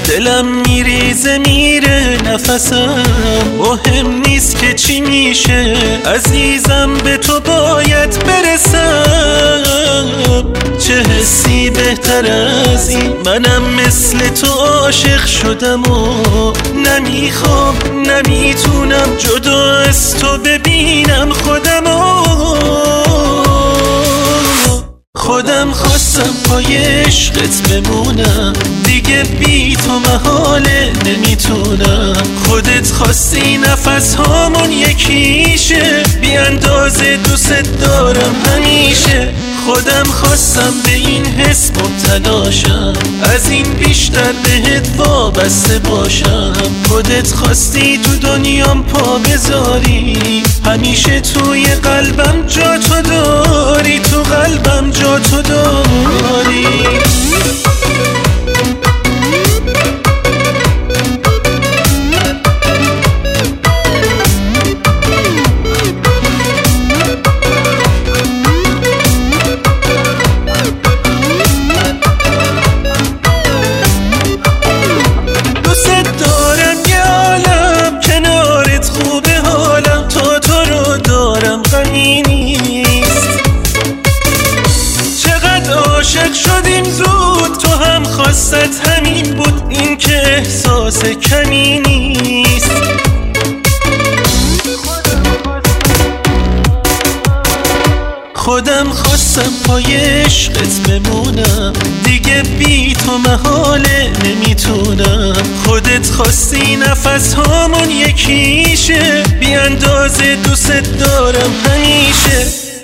دلم میریزه میره نفسم، مهم نیست که چی میشه عزیزم، به تو باید برسم. چه حسی بهتر از این، منم مثل تو عاشق شدم و نمیخوام نمیتونم جدا از تو ببینم خودم خواستم پای عشقت بمونم، دیگه بی تو محاله نمیتونم. خودت خواستی نفس هامون یکیشه، بی اندازه دوست دارم همیشه. خودم خواستم به این حس مبتلاشم، از این بیشتر بهت وابسته باشم. خودت خواستی تو دنیام پا بذاری، همیشه توی قلبم جا تو داری، تو قلبم جا تو داری. عاشق شدیم زود، تو هم خواستت همین بود، این که احساس کمی نیست. خودم خواستم پای عشقت بمونم، دیگه بی تو محاله نمیتونم. خودت خواستی نفس هامون یکیشه، بی اندازه دوست دارم همیشه.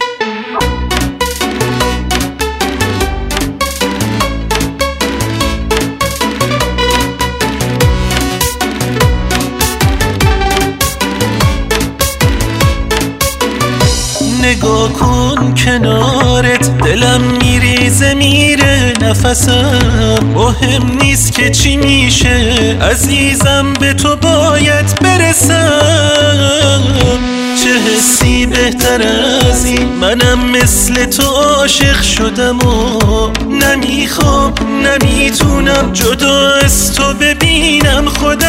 نگاه کن کنارت، دلم میریزه میره نفسم، مهم نیست که چی میشه عزیزم، به تو باید برسم. چه حسی بهتر از این، منم مثل تو عاشق شدم و نمیخوام نمیتونم جدا از تو ببینم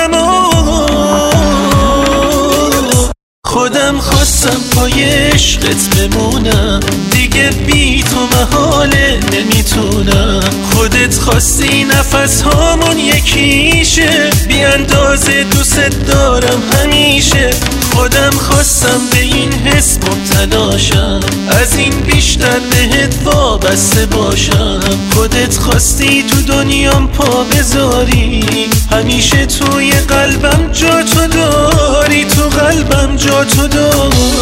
خودم خواستم پای عشقت بمونم، دیگه بی تو محاله نمیتونم. خودت خواستی نفس هامون یکیشه، بی اندازه دوست دارم همیشه. خودم خواستم به این حس مبتلاشم، از این بیشتر بهت وابسته باشم. خودت خواستی تو دنیام پا بذاری، همیشه توی قلبم جا تو داری، تو قلبم جا تو داری.